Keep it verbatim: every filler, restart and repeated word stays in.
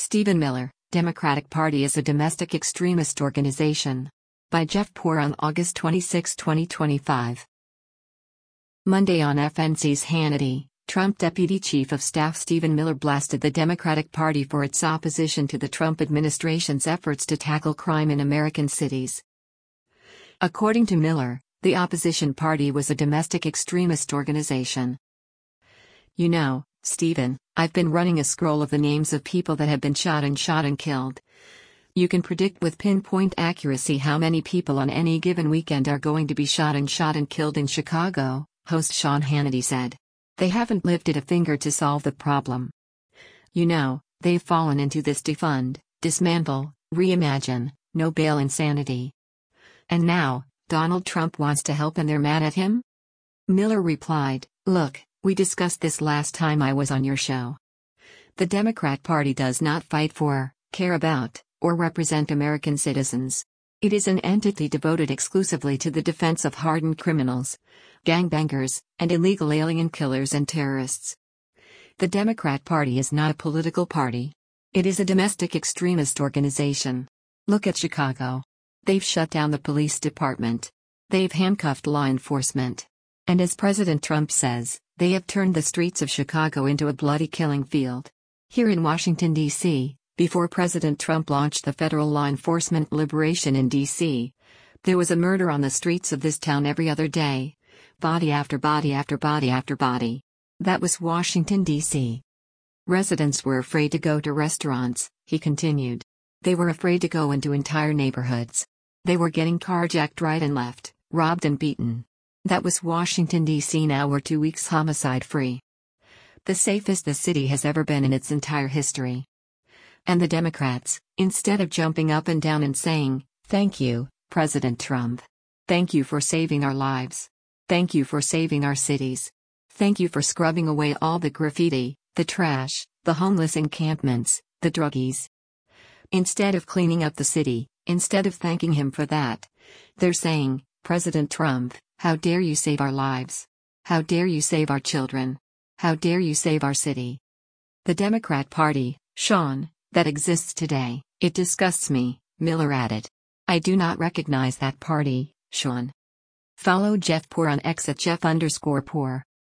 Stephen Miller, Democratic Party is a domestic extremist organization. By Jeff Poor on August twenty-sixth, twenty twenty-five. Monday on F N C's Hannity, Trump Deputy Chief of Staff Stephen Miller blasted the Democratic Party for its opposition to the Trump administration's efforts to tackle crime in American cities. According to Miller, the opposition party was a domestic extremist organization. You know, Stephen, I've been running a scroll of the names of people that have been shot and shot and killed. You can predict with pinpoint accuracy how many people on any given weekend are going to be shot and shot and killed in Chicago, host Sean Hannity said. They haven't lifted a finger to solve the problem. You know, they've fallen into this defund, dismantle, reimagine, no bail insanity. And now, Donald Trump wants to help and they're mad at him? Miller replied, "Look, we discussed this last time I was on your show. The Democrat Party does not fight for, care about, or represent American citizens. It is an entity devoted exclusively to the defense of hardened criminals, gangbangers, and illegal alien killers and terrorists. The Democrat Party is not a political party. It is a domestic extremist organization. Look at Chicago. They've shut down the police department. They've handcuffed law enforcement. And as President Trump says, they have turned the streets of Chicago into a bloody killing field. Here in Washington, D C, before President Trump launched the federal law enforcement liberation in D C, there was a murder on the streets of this town every other day. Body after body after body after body. That was Washington, D C. Residents were afraid to go to restaurants," he continued. They were afraid to go into entire neighborhoods. They were getting carjacked right and left, robbed and beaten. That was Washington, D C Now we're two weeks homicide-free. The safest the city has ever been in its entire history. And the Democrats, instead of jumping up and down and saying, "Thank you, President Trump. Thank you for saving our lives. Thank you for saving our cities. Thank you for scrubbing away all the graffiti, the trash, the homeless encampments, the druggies." Instead of cleaning up the city, instead of thanking him for that, they're saying, "President Trump, how dare you save our lives? How dare you save our children? How dare you save our city?" The Democrat Party, Sean, that exists today, it disgusts me, Miller added. I do not recognize that party, Sean. Follow Jeff Poor on X at Jeff underscore Poor.